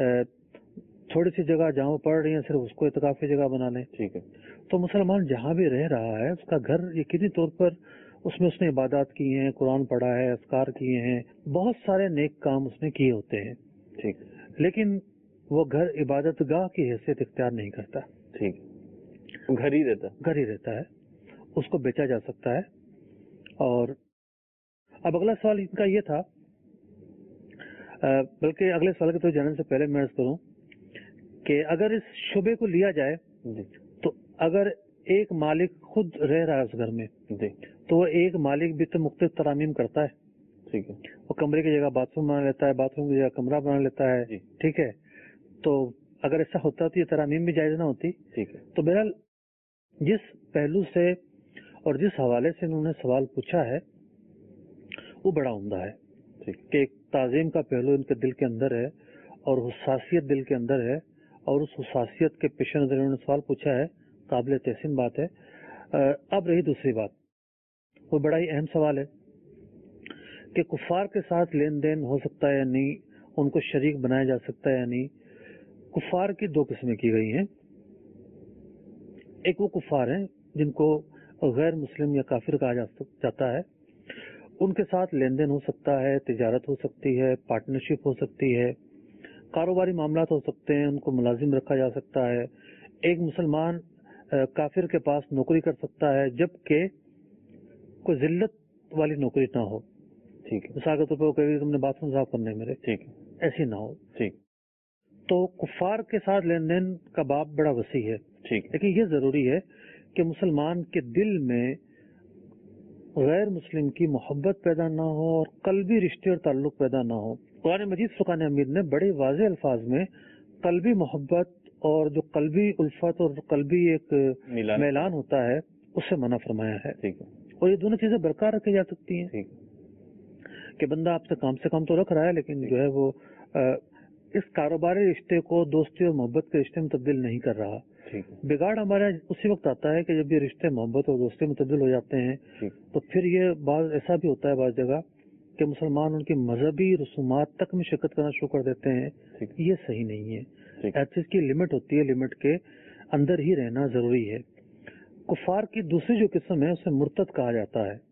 [SPEAKER 3] थोड़ी सी जगह जहाँ वो पढ़ रही है सिर्फ उसको इत्काफ की जगह बना लें।
[SPEAKER 2] ठीक है।
[SPEAKER 3] तो मुसलमान जहाँ भी रह रहा है उसका घर यकीनी तौर पर उसमें उसने इबादत की हैं, कुरान पढ़ा है, अस्कार किए हैं, बहुत सारे नेक काम उसने किए होते हैं।
[SPEAKER 2] ठीक।
[SPEAKER 3] लेकिन वो घर इबादत गाह की हैसियत इख्तियार नहीं करता।
[SPEAKER 2] ठीक। घर ही रहता है।
[SPEAKER 3] घर ही रहता है, उसको बेचा जा सकता है। और अब अगला सवाल इनका ये था, बल्कि अगले सवाल के तो जानने से पहले मैं अर्ज करूं कि अगर इस शुबे को लिया जाए तो अगर एक मालिक खुद रह रहा है उस घर में तो वो एक मालिक भी तो मुख्तलिफ तरामीम करता है।
[SPEAKER 2] ठीक है।
[SPEAKER 3] वो कमरे की जगह बाथरूम बना लेता है, बाथरूम की जगह कमरा बना लेता है। ठीक है। तो अगर ऐसा होता तो ये तरामीम भी जायज ना होती।
[SPEAKER 2] ठीक है।
[SPEAKER 3] तो बहरहाल जिस पहलू से और जिस हवाले से उन्होंने सवाल पूछा है वो बड़ा उम्दा है कि एक ताजीम का पहलू इनके दिल के अंदर है और हुसासियत दिल के अंदर है और उस हुसासियत के पेश नजर उन्होंने सवाल पूछा है, काबिल तहसीन बात है। अब रही दूसरी बात, वो बड़ा ही अहम सवाल है कि कुफार के साथ लेन देन हो सकता है या नहीं, उनको शरीक बनाया जा सकता है या नहीं। कुफार की दो किस्में की गई हैं। एक वो कुफार हैं जिनको गैर मुस्लिम या काफिर कहा जा जाता है, उनके साथ लेन देन हो सकता है, तिजारत हो सकती है, पार्टनरशिप हो सकती है, कारोबारी मामलात हो सकते हैं, उनको मुलाजिम रखा जा सकता है। एक मुसलमान काफिर के पास नौकरी कर सकता है जबकि कोई जिल्लत वाली नौकरी ना हो।
[SPEAKER 2] ठीक है।
[SPEAKER 3] मिसाल के तौर पर वो कहेगी तुमने बाथरूम साफ करने मेरे,
[SPEAKER 2] ठीक है,
[SPEAKER 3] ऐसी ना हो।
[SPEAKER 2] ठीक।
[SPEAKER 3] तो कुफार के साथ लेन देन का बाब बड़ा वसी है।
[SPEAKER 2] ठीक।
[SPEAKER 3] लेकिन ये जरूरी है कि मुसलमान के दिल में गैर मुस्लिम की मोहब्बत पैदा ना हो और कल्बी रिश्ते और ताल्लुक पैदा ना हो। कुरान मजीद फुरकान हमीद ने बड़े वाज़ेह अल्फाज में कल्बी मोहब्बत और जो कल्बी उल्फत और कल्बी एक मैलान होता है उससे मना फरमाया है।
[SPEAKER 2] ठीक है।
[SPEAKER 3] और ये दोनों चीजें बरकरार रखी जा सकती हैं।
[SPEAKER 2] ठीक।
[SPEAKER 3] कि बंदा आपसे काम से काम तो रख रहा है लेकिन जो है वो आ, इस कारोबारी रिश्ते को दोस्ती और मोहब्बत के रिश्ते में तब्दील नहीं कर रहा। बिगाड़ हमारे उसी वक्त आता है कि जब ये रिश्ते मोहब्बत और दोस्ती में तब्दील हो जाते हैं तो फिर ये बात ऐसा भी होता है बाज़ जगह कि मुसलमान उनकी मजहबी रसूमात तक में शिरकत करना शुरू कर देते हैं। ये सही नहीं है। हर चीज की लिमिट होती है, लिमिट के अंदर ही रहना जरूरी है। कुफार की दूसरी जो किस्म है उसे मुर्तद कहा जाता है।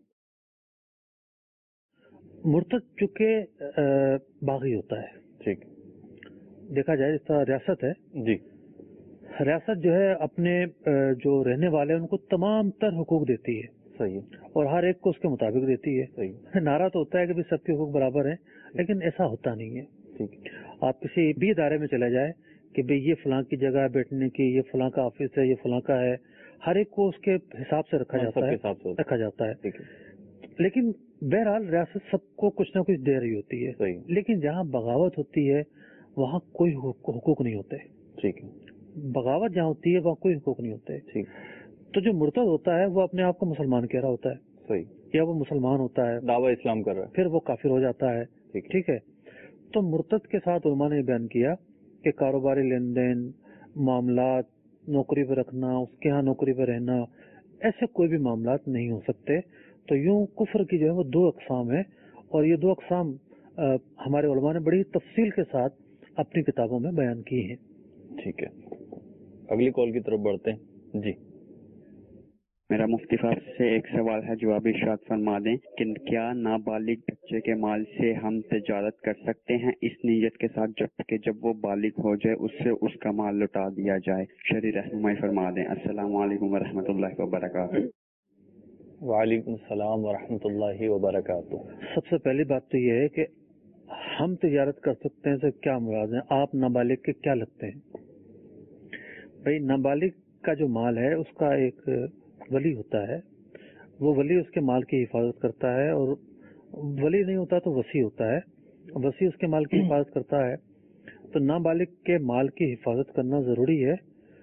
[SPEAKER 3] मुर्तद चूंकि बागी होता है।
[SPEAKER 2] ठीक।
[SPEAKER 3] देखा जाए इस तरह रियासत है
[SPEAKER 2] जी,
[SPEAKER 3] रियासत जो है अपने जो रहने वाले उनको तमाम तर हुकूक देती है।
[SPEAKER 2] صحیح ہے،
[SPEAKER 3] اور ہر ایک کو اس کے مطابق دیتی ہے.
[SPEAKER 2] صحیح،
[SPEAKER 3] نعرہ تو ہوتا ہے کہ بھی سب کے حقوق برابر ہیں، لیکن ایسا ہوتا نہیں ہے.
[SPEAKER 2] ٹھیک ہے،
[SPEAKER 3] آپ کسی بھی ادارے میں چلے جائیں کہ بھئی یہ فلاں کی جگہ ہے بیٹھنے کی، یہ فلاں کا آفس ہے، یہ فلاں کا ہے، ہر ایک کو اس کے حساب سے رکھا جاتا
[SPEAKER 2] سب کے
[SPEAKER 3] ہے
[SPEAKER 2] حساب سے
[SPEAKER 3] رکھا جاتا ہے.
[SPEAKER 2] ٹھیک ہے،
[SPEAKER 3] لیکن بہرحال ریاست سب کو کچھ نہ کچھ دے رہی ہوتی ہے.
[SPEAKER 2] صحیح،
[SPEAKER 3] لیکن جہاں بغاوت ہوتی ہے وہاں کوئی حقوق حقوق نہیں ہوتے.
[SPEAKER 2] ٹھیک ہے،
[SPEAKER 3] بغاوت جہاں ہوتی ہے وہاں کوئی حقوق نہیں ہوتے.
[SPEAKER 2] ٹھیک،
[SPEAKER 3] تو جو مرتد ہوتا ہے وہ اپنے آپ کو مسلمان کہہ رہا ہوتا ہے،
[SPEAKER 2] صحیح،
[SPEAKER 3] یا وہ مسلمان ہوتا ہے
[SPEAKER 2] دعویٰ اسلام کر رہا ہے.
[SPEAKER 3] پھر وہ کافر ہو جاتا ہے.
[SPEAKER 2] ٹھیک ہے،
[SPEAKER 3] ٹھیک ہے. تو مرتد کے ساتھ علماء نے بیان کیا کہ کاروباری لین دین، معاملات، نوکری پہ رکھنا، اس کے ہاں نوکری پہ رہنا، ایسے کوئی بھی معاملات نہیں ہو سکتے. تو یوں کفر کی جو ہے وہ دو اقسام ہے، اور یہ دو اقسام ہمارے علماء نے بڑی تفصیل کے ساتھ اپنی کتابوں میں بیان کی ہیں.
[SPEAKER 2] ٹھیک ہے، اگلی کال کی طرف بڑھتے ہیں. جی،
[SPEAKER 8] میرا مفتی صاحب سے ایک سوال ہے، جواب ارشاد فرما دیں کہ کیا نابالغ بچے کے مال سے ہم تجارت کر سکتے ہیں اس نیت کے ساتھ جب کہ جب وہ بالغ ہو جائے اس سے اس کا مال لوٹا دیا جائے؟ شرعی رہنمائی فرما دیں. السلام علیکم ورحمۃ اللہ وبرکاتہ.
[SPEAKER 2] وعلیکم السلام ورحمۃ اللہ وبرکاتہ.
[SPEAKER 3] سب سے پہلی بات تو یہ ہے کہ ہم تجارت کر سکتے ہیں سے کیا مراد ہے؟ آپ نابالغ کے کیا لگتے ہیں؟ بھائی نابالغ کا جو مال ہے اس کا ایک ولی ہوتا ہے، وہ ولی اس کے مال کی حفاظت کرتا ہے، اور ولی نہیں ہوتا تو وصی ہوتا ہے، وصی اس کے مال کی حفاظت کرتا ہے. تو نابالغ کے مال کی حفاظت کرنا ضروری ہے.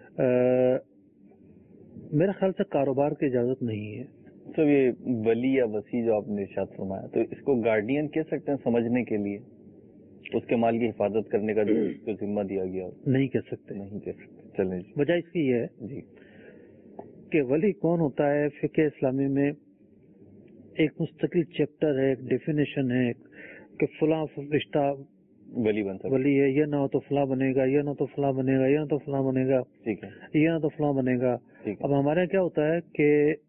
[SPEAKER 3] میرے خیال سے کاروبار کی اجازت نہیں ہے.
[SPEAKER 2] تو یہ ولی یا وصی جو آپ نے ارشاد فرمایا، تو اس کو گارڈین کہہ سکتے ہیں سمجھنے کے لیے، اس کے مال کی حفاظت کرنے کا جو ذمہ دیا گیا ہو؟
[SPEAKER 3] نہیں کہہ سکتے.
[SPEAKER 2] نہیں کہہ سکتے. چلیں جی.
[SPEAKER 3] وجہ اس کی یہ ہے
[SPEAKER 2] جی
[SPEAKER 3] کہ ولی کون ہوتا ہے؟ فقہ اسلامی میں ایک مستقل چیپٹر ہے، ایک ڈیفینیشن ہے کہ فلاں رشتہ
[SPEAKER 2] ولی بن سکتا
[SPEAKER 3] ولی ہے، یہ نہ ہو تو فلاں بنے گا، یہ نہ تو فلاں بنے گا، یہ نہ تو فلاں بنے گا،
[SPEAKER 2] ٹھیک ہے،
[SPEAKER 3] یہ نہ تو فلاں بنے گا.
[SPEAKER 2] ٹھیک ہے،
[SPEAKER 3] اب ہمارے یہاں کیا ہوتا ہے کہ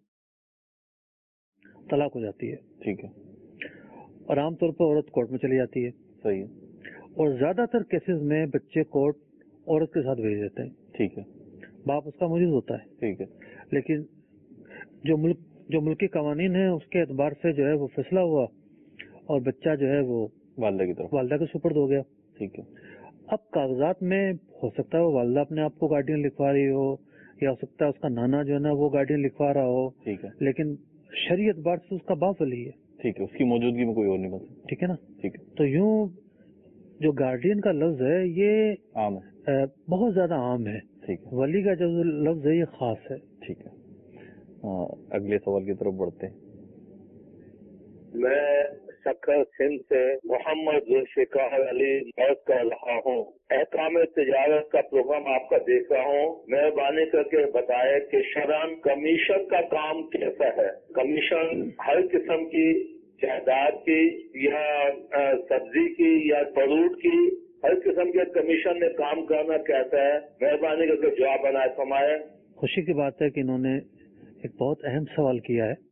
[SPEAKER 3] طلاق ہو جاتی ہے،
[SPEAKER 2] ٹھیک ہے،
[SPEAKER 3] اور عام طور پر عورت کورٹ میں چلی جاتی ہے،
[SPEAKER 2] صحیح ہے،
[SPEAKER 3] اور زیادہ تر کیسز میں بچے کورٹ عورت کے ساتھ بھیج دیتے ہیں.
[SPEAKER 2] ٹھیک ہے،
[SPEAKER 3] باپ اس کا موجود ہوتا ہے،
[SPEAKER 2] ٹھیک ہے،
[SPEAKER 3] لیکن جو ملک جو ملکی قوانین ہیں اس کے اعتبار سے جو ہے وہ فیصلہ ہوا اور بچہ جو ہے وہ
[SPEAKER 2] والدہ کی طرف،
[SPEAKER 3] والدہ کے سپرد ہو گیا.
[SPEAKER 2] ٹھیک ہے،
[SPEAKER 3] اب کاغذات میں ہو سکتا ہے وہ والدہ اپنے آپ کو گارڈین لکھوا رہی ہو، یا ہو سکتا ہے اس کا نانا جو ہے نا وہ گارڈین لکھوا رہا ہو،
[SPEAKER 2] ٹھیک ہے،
[SPEAKER 3] لیکن شرعی اعتبار سے اس کا باپ ولی ہے.
[SPEAKER 2] ٹھیک ہے، اس کی موجودگی میں کوئی اور نہیں بن سکتا.
[SPEAKER 3] ٹھیک ہے نا.
[SPEAKER 2] ٹھیک ہے،
[SPEAKER 3] تو یوں جو گارڈین کا لفظ ہے یہ
[SPEAKER 2] عام ہے.
[SPEAKER 3] اہ, بہت زیادہ عام ہے.
[SPEAKER 2] ٹھیک ہے،
[SPEAKER 3] ولی کا جو لفظ ہے یہ خاص ہے.
[SPEAKER 2] ٹھیک ہے. ہاں، اگلے سوال کی طرف بڑھتے ہیں.
[SPEAKER 9] میں سکر سندھ سے محمد ذوالفقار علی بات کر رہا ہوں. احکام تجارت کا پروگرام آپ کا دیکھ رہا ہوں. مہربانی کر کے بتائے کہ شرعاً کمیشن کا کام کیسا ہے؟ کمیشن ہر قسم کی جائیداد کی یا سبزی کی یا فروٹ کی، ہر قسم کے کمیشن میں کام کرنا کیسا ہے؟ مہربانی کر کے جواب عنایت فرمائے.
[SPEAKER 3] خوشی کی بات ہے کہ انہوں نے ایک بہت اہم سوال کیا ہے.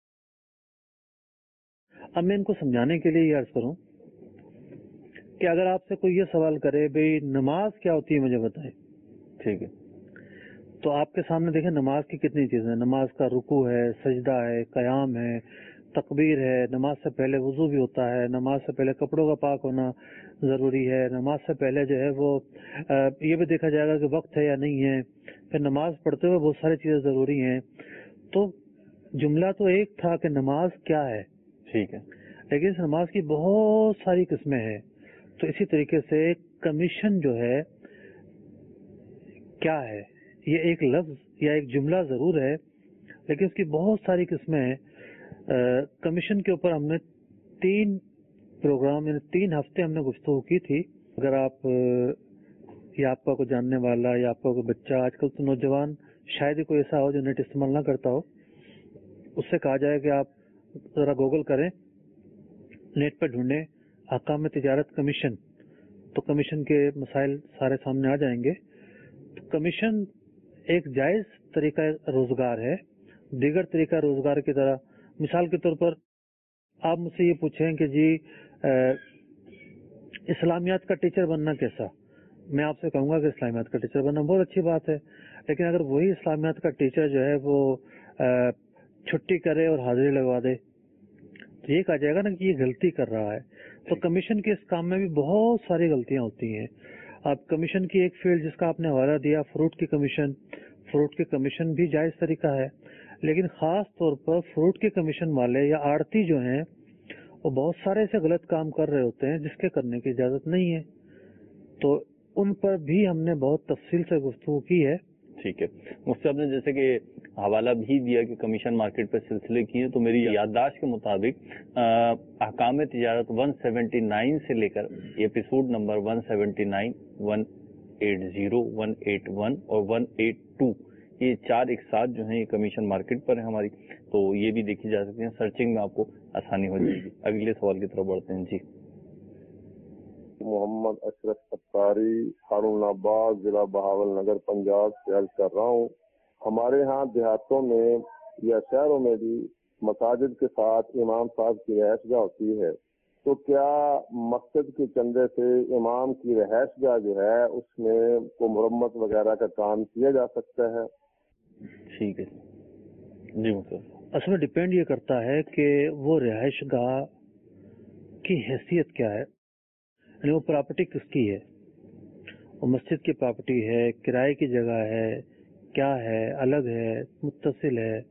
[SPEAKER 3] اب میں ان کو سمجھانے کے لیے یہ عرض کروں کہ اگر آپ سے کوئی یہ سوال کرے بھئی نماز کیا ہوتی ہے مجھے بتائیں،
[SPEAKER 2] ٹھیک ہے،
[SPEAKER 3] تو آپ کے سامنے دیکھیں نماز کی کتنی چیزیں. نماز کا رکوع ہے، سجدہ ہے، قیام ہے، تکبیر ہے، نماز سے پہلے وضو بھی ہوتا ہے، نماز سے پہلے کپڑوں کا پاک ہونا ضروری ہے، نماز سے پہلے جو ہے وہ یہ بھی دیکھا جائے گا کہ وقت ہے یا نہیں ہے، پھر نماز پڑھتے ہوئے بہت ساری چیزیں ضروری ہیں. تو جملہ تو ایک تھا کہ نماز کیا ہے،
[SPEAKER 2] ٹھیک ہے،
[SPEAKER 3] لیکن اس نماز کی بہت ساری قسمیں ہیں. تو اسی طریقے سے کمیشن جو ہے کیا ہے، یہ ایک لفظ یا ایک جملہ ضرور ہے لیکن اس کی بہت ساری قسمیں ہیں. کمیشن کے اوپر ہم نے تین پروگرام یعنی تین ہفتے ہم نے گفتگو کی تھی. اگر آپ یا آپ کا کوئی جاننے والا یا آپ کا کوئی بچہ، آج کل تو نوجوان شاید ہی کوئی ایسا ہو جو نیٹ استعمال نہ کرتا ہو، اس سے کہا جائے کہ آپ ذرا گوگل کریں، نیٹ پہ ڈھونڈیں احکام تجارت کمیشن، تو کمیشن کے مسائل سارے سامنے آ جائیں گے. تو کمیشن ایک جائز طریقہ روزگار ہے، دیگر طریقہ روزگار کی طرح. مثال کے طور پر آپ مجھ سے یہ پوچھیں کہ جی اسلامیات کا ٹیچر بننا کیسا، میں آپ سے کہوں گا کہ اسلامیات کا ٹیچر بننا بہت اچھی بات ہے، لیکن اگر وہی اسلامیات کا ٹیچر جو ہے وہ छुट्टी करे और हाजिरी लगवा दे, तो ये कहा जाएगा ना कि ये गलती कर रहा है। तो कमीशन के इस काम में भी बहुत सारी गलतियां होती हैं। अब कमीशन की एक फील्ड जिसका आपने हवाला दिया, फ्रूट की कमीशन, फ्रूट के कमीशन भी जायज तरीका है, लेकिन खास तौर पर फ्रूट के कमीशन वाले या आड़ती जो हैं वो बहुत सारे ऐसे गलत काम कर रहे होते हैं जिसके करने की इजाजत नहीं है, तो उन पर भी हमने बहुत तफसील से गुफ्तगू की है।
[SPEAKER 2] ठीक है, मुझसे आपने जैसे कि हवाला भी दिया कि कमीशन मार्केट पे सिलसिले किए, तो मेरी याददाश्त के मुताबिक अहकाम तिजारत एक सौ उन्यासी से लेकर एपिसोड नंबर एक सौ उन्यासी, एक सौ अस्सी, एक सौ इक्यासी और एक सौ बयासी, ये चार एक साथ जो है ये कमीशन मार्केट पर है हमारी, तो ये भी देखी जा सकती है। सर्चिंग में आपको आसानी हो जाएगी। अगले सवाल की तरफ बढ़ते हैं जी।
[SPEAKER 10] मोहम्मद अशरफ सत्तारी, हारूनाबाद, जिला बहावल नगर, पंजाब से अर्ज कर रहा हूँ। हमारे यहाँ देहातों में या शहरों में भी मसाजिद के साथ इमाम साहब की रहायशगाह होती है, तो क्या मस्जिद के चंदे से इमाम की रहायशगाह जो है उसमें को मुरम्मत वगैरह का काम किया जा सकता है?
[SPEAKER 2] ठीक है जी। मतलब
[SPEAKER 3] असल में डिपेंड ये करता है कि वो रहायशगाह की हैसियत क्या है, यानी वो प्रॉपर्टी किसकी है, वो मस्जिद की प्रॉपर्टी है, किराए की जगह है, क्या है, अलग है, मुत्तसिल है।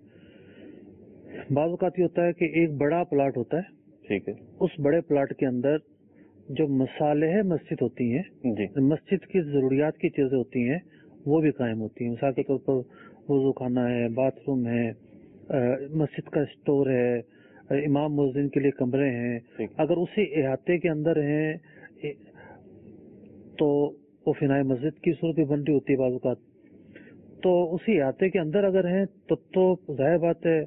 [SPEAKER 3] बाज़ औक़ात ये होता है कि एक बड़ा प्लाट होता है,
[SPEAKER 2] ठीक है,
[SPEAKER 3] उस बड़े प्लाट के अंदर जो मसालेह मस्जिद होती हैं, मस्जिद की जरूरियात की चीजें होती हैं, वो भी कायम होती हैं। मिसाल के तौर पर वुज़ू खाना है, बाथरूम है, मस्जिद का स्टोर है, इमाम मुअज्जिन के लिए कमरे हैं। अगर उसी इहाते के अंदर हैं तो वो फिनाए मस्जिद की सूरत भी बन रही होती है बाज़ औक़ात। तो उसी इहाते के अंदर अगर हैं तो तो ज़ाहिर बात है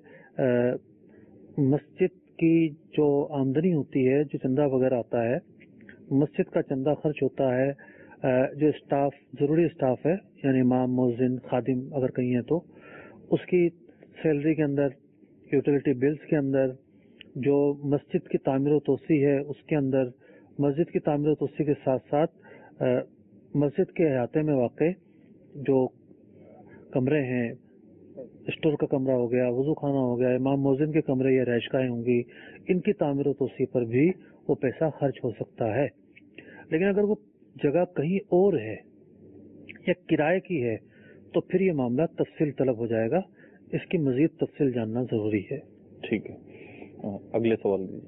[SPEAKER 3] मस्जिद की जो आमदनी होती है, जो चंदा वगैरह आता है, मस्जिद का चंदा खर्च होता है, जो स्टाफ जरूरी स्टाफ है यानी इमाम, मुअज्जिन, खादिम अगर कहीं है तो उसकी सैलरी के अंदर, यूटिलिटी बिल्स के अंदर, जो मस्जिद की तामीर व तोसी है उसके अंदर, मस्जिद की तामीर व तोसी के साथ साथ मस्जिद के अहाते में वाक़ जो कमरे हैं, स्टोर का कमरा हो गया, वुज़ू खाना हो गया, इमाम मुअज्जिन के कमरे या रहायशगाहें होंगी, इनकी तामीर व तोसी पर भी वो पैसा खर्च हो सकता है। लेकिन अगर वो जगह कहीं और है या किराए की है तो फिर ये मामला तफसील तलब हो जाएगा, इसकी मजीद तफसील जानना जरूरी है।
[SPEAKER 2] ठीक है, अगले सवाल दीजिए।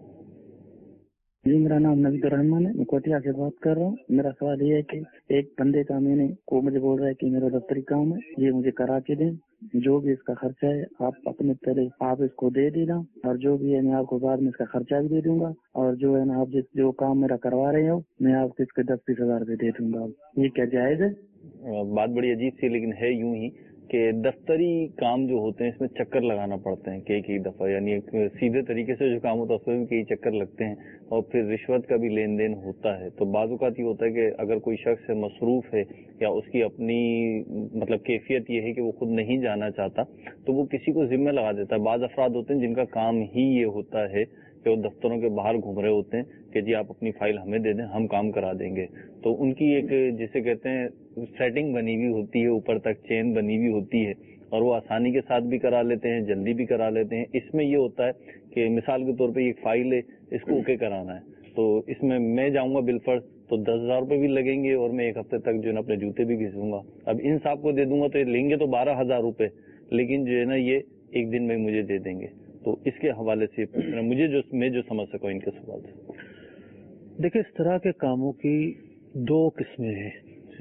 [SPEAKER 11] जी, मेरा नाम नवीद रहमान है, मैं कोटिया से बात कर रहा हूँ। मेरा सवाल ये है कि एक बंदे का मैंने को मुझे बोल रहा है कि मेरा दफ्तरी काम है, ये मुझे करा के दें, जो भी इसका खर्चा है आप अपने तरह आप इसको दे देना, और जो भी है मैं आपको बाद में इसका खर्चा भी दे दूंगा, और जो है ना आप जिस जो काम मेरा करवा रहे हो मैं आपको इसके दस बीस हजार रुपये दे दूंगा। ये क्या जायज है?
[SPEAKER 2] बात बड़ी अजीब सी लेकिन है यूं ही कि दफ्तरी काम जो होते हैं इसमें चक्कर लगाना पड़ते हैं कई कई दफा, यानी एक सीधे तरीके से जो काम होता है उसमें भी कई चक्कर लगते हैं और फिर रिश्वत का भी लेन देन होता है। तो बाज़ औक़ात ये होता है कि अगर कोई शख्स मसरूफ है या उसकी अपनी मतलब कैफियत ये है कि वो खुद नहीं जाना चाहता तो वो किसी को जिम्मे लगा देता है। बाज़ अफराद होते हैं जिनका काम ही ये होता है कि वो दफ्तरों के बाहर घूम रहे होते हैं कि जी आप अपनी फाइल हमें दे दें, हम काम करा देंगे। तो उनकी एक जिसे कहते हैं सेटिंग बनी हुई होती है, ऊपर तक चेन बनी हुई होती है और वो आसानी के साथ भी करा लेते हैं, जल्दी भी करा लेते हैं। इसमें ये होता है कि मिसाल के तौर पे एक फाइल है, इसको ओके कराना है, तो इसमें मैं जाऊंगा बिलफर्ज तो दस हजार रुपये भी लगेंगे और मैं एक हफ्ते तक जो है अपने जूते भी घिसूंगा। अब इन साहब को दे दूंगा तो लेंगे तो बारह हजार रुपये, लेकिन जो है ना ये एक दिन में मुझे दे देंगे। तो इसके हवाले से मुझे जो मैं जो समझ सका इनके सवाल से,
[SPEAKER 3] देखिए इस तरह के कामों की दो किस्में हैं।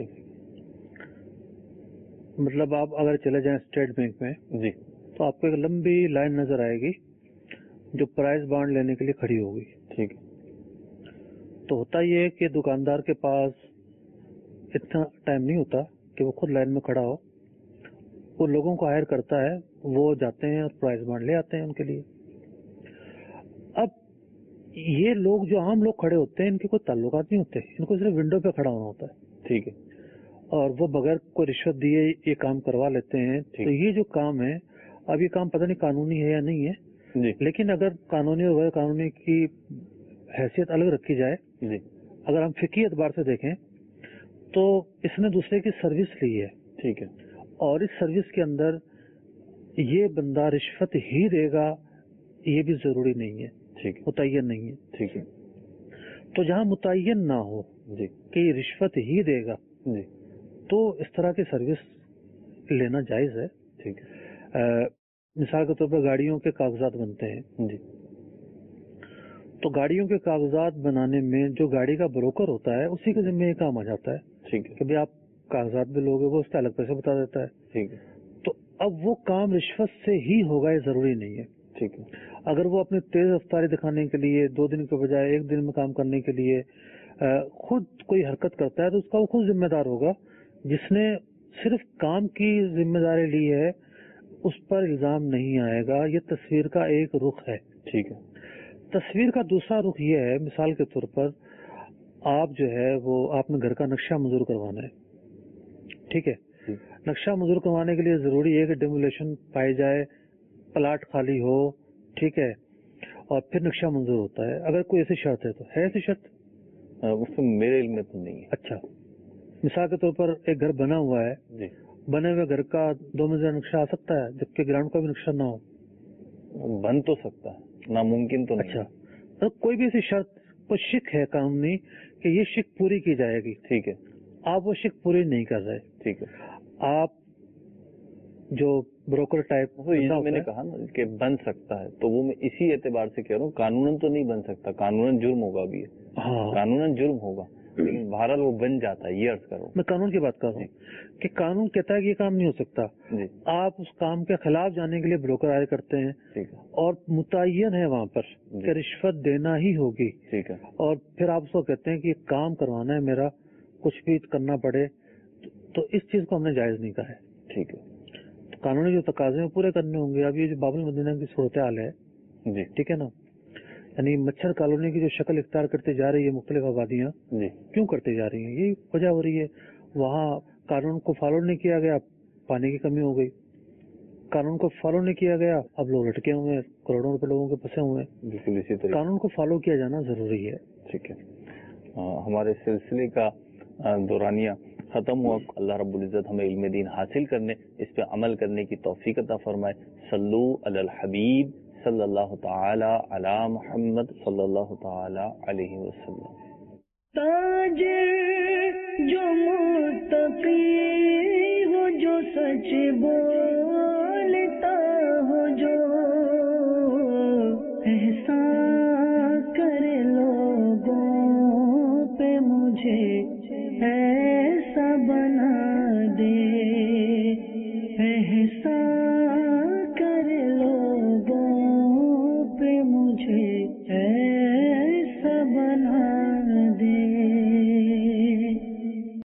[SPEAKER 3] मतलब आप अगर चले जाएं स्टेट बैंक में
[SPEAKER 2] जी
[SPEAKER 3] तो आपको एक लंबी लाइन नजर आएगी जो प्राइस बॉन्ड लेने के लिए खड़ी होगी।
[SPEAKER 2] ठीक,
[SPEAKER 3] तो होता ये है कि दुकानदार के पास इतना टाइम नहीं होता कि वो खुद लाइन में खड़ा हो, वो लोगों को हायर करता है, वो जाते हैं और प्राइस बॉन्ड ले आते हैं उनके लिए। अब ये लोग जो आम लोग खड़े होते हैं इनके कोई ताल्लुकात नहीं होते, इनको सिर्फ विंडो पे खड़ा होना होता है।
[SPEAKER 2] ठीक है,
[SPEAKER 3] और वो बगैर कोई रिश्वत दिए ये काम करवा लेते हैं। तो ये जो काम है, अब ये काम पता नहीं कानूनी है या नहीं है
[SPEAKER 2] जी।
[SPEAKER 3] लेकिन अगर कानूनी और गैर कानूनी की हैसियत अलग रखी जाए
[SPEAKER 2] जी,
[SPEAKER 3] अगर हम फिकी एतबार से देखें तो इसने दूसरे की सर्विस ली है।
[SPEAKER 2] ठीक है,
[SPEAKER 3] और इस सर्विस के अंदर یہ بندہ رشوت ہی دے گا یہ بھی ضروری نہیں ہے،
[SPEAKER 2] ٹھیک ہے،
[SPEAKER 3] متعین نہیں ہے،
[SPEAKER 2] ٹھیک ہے،
[SPEAKER 3] تو جہاں متعین نہ ہو
[SPEAKER 2] جی
[SPEAKER 3] کہ یہ رشوت ہی دے گا
[SPEAKER 2] جی
[SPEAKER 3] تو اس طرح کی سروس لینا جائز ہے۔
[SPEAKER 2] ٹھیک ہے،
[SPEAKER 3] مثال کے طور پر گاڑیوں کے کاغذات بنتے ہیں،
[SPEAKER 2] جی
[SPEAKER 3] تو گاڑیوں کے کاغذات بنانے میں جو گاڑی کا بروکر ہوتا ہے اسی کے ذمہ یہ کام آ جاتا ہے
[SPEAKER 2] ٹھیک ہے،
[SPEAKER 3] کہ بھائی آپ کاغذات بھی لوگے، وہ اس کا الگ پیسے بتا دیتا ہے،
[SPEAKER 2] ٹھیک ہے،
[SPEAKER 3] تو اب وہ کام رشوت سے ہی ہوگا یہ ضروری نہیں ہے۔
[SPEAKER 2] ٹھیک ہے،
[SPEAKER 3] اگر وہ اپنی تیز رفتاری دکھانے کے لیے دو دن کے بجائے ایک دن میں کام کرنے کے لیے خود کوئی حرکت کرتا ہے تو اس کا وہ خود ذمہ دار ہوگا۔ جس نے صرف کام کی ذمہ داری لی ہے اس پر الزام نہیں آئے گا۔ یہ تصویر کا ایک رخ ہے۔
[SPEAKER 2] ٹھیک ہے،
[SPEAKER 3] تصویر کا دوسرا رخ یہ ہے، مثال کے طور پر آپ جو ہے وہ آپ نے گھر کا نقشہ منظور کروانا ہے، ٹھیک ہے، نقشہ منظور کروانے کے لیے ضروری ہے کہ ڈیمولیشن پائی جائے، پلاٹ خالی ہو، ٹھیک ہے، اور پھر نقشہ منظور ہوتا ہے۔ اگر کوئی ایسی شرط ہے تو ہے ایسی شرط؟
[SPEAKER 2] اس میں میرے علم میں تو نہیں ہے۔
[SPEAKER 3] اچھا، مثال کے طور پر ایک گھر بنا ہوا ہے،
[SPEAKER 2] جی
[SPEAKER 3] بنے ہوئے گھر کا دو منزلہ نقشہ آ سکتا ہے جبکہ گراؤنڈ کا بھی نقشہ نہ ہو؟
[SPEAKER 2] بن تو سکتا ہے، ناممکن تو نہیں۔
[SPEAKER 3] اچھا، تو کوئی بھی ایسی شرط، کوئی شک ہے قانونی کہ یہ شک پوری کی جائے گی،
[SPEAKER 2] ٹھیک ہے،
[SPEAKER 3] آپ وہ شک پوری نہیں کر رہے،
[SPEAKER 2] ٹھیک ہے،
[SPEAKER 3] آپ جو بروکر ٹائپ،
[SPEAKER 2] تو یہ میں نے کہا نا کہ بن سکتا ہے، تو وہ میں اسی اعتبار سے کہہ رہا ہوں قانوناً تو نہیں بن سکتا، قانوناً جرم ہوگا بھی،
[SPEAKER 3] ہاں
[SPEAKER 2] قانوناً جرم ہوگا، لیکن بہرحال وہ بن جاتا ہے، یہ عرض کرو۔
[SPEAKER 3] میں قانون کی بات کر رہا ہوں کہ قانون کہتا ہے کہ یہ کام نہیں ہو سکتا،
[SPEAKER 2] جی
[SPEAKER 3] آپ اس کام کے خلاف جانے کے لیے بروکر آئے کرتے ہیں
[SPEAKER 2] ٹھیک ہے،
[SPEAKER 3] اور متعین ہے وہاں پر کہ رشوت دینا ہی ہوگی،
[SPEAKER 2] ٹھیک ہے،
[SPEAKER 3] اور پھر آپ اس کو کہتے ہیں کہ یہ کام کروانا ہے میرا، کچھ بھی کرنا پڑے، تو اس چیز کو ہم نے جائز نہیں کہا ہے۔
[SPEAKER 2] ٹھیک ہے،
[SPEAKER 3] قانونی جو تقاضے ہیں پورے کرنے ہوں گے۔ اب یہ جو باب المدینہ کی صورتحال ہے،
[SPEAKER 2] جی
[SPEAKER 3] ٹھیک ہے نا، یعنی مچھر کالونی کی جو شکل اختیار کرتے جا رہی ہے مختلف آبادیاں،
[SPEAKER 2] جی
[SPEAKER 3] کیوں کرتے جا رہی ہیں؟ یہی وجہ ہو رہی ہے، وہاں قانون کو فالو نہیں کیا گیا، پانی کی کمی ہو گئی، قانون کو فالو نہیں کیا گیا، اب لوگ لٹکے ہوئے ہیں، کروڑوں روپے لوگوں کے پھنسے ہوئے ہیں۔
[SPEAKER 2] بالکل اسی طرح
[SPEAKER 3] قانون کو فالو کیا جانا ضروری ہے۔
[SPEAKER 2] ٹھیک ہے، ہمارے سلسلے کا دورانیہ ختم ہوا۔ اللہ رب العزت ہمیں علم دین حاصل کرنے، اس پہ عمل کرنے کی توفیق عطا فرمائے۔ صلو علی الحبیب صلی اللہ تعالی علی محمد صلی اللہ تعالی علیہ وسلم۔
[SPEAKER 1] تاجر جو متقی ہو، جو سچ بولتا ہو، جو احسان کرے لوگوں پہ، مجھے ایسا بنا دے، احسان کرے لوگوں پہ، مجھے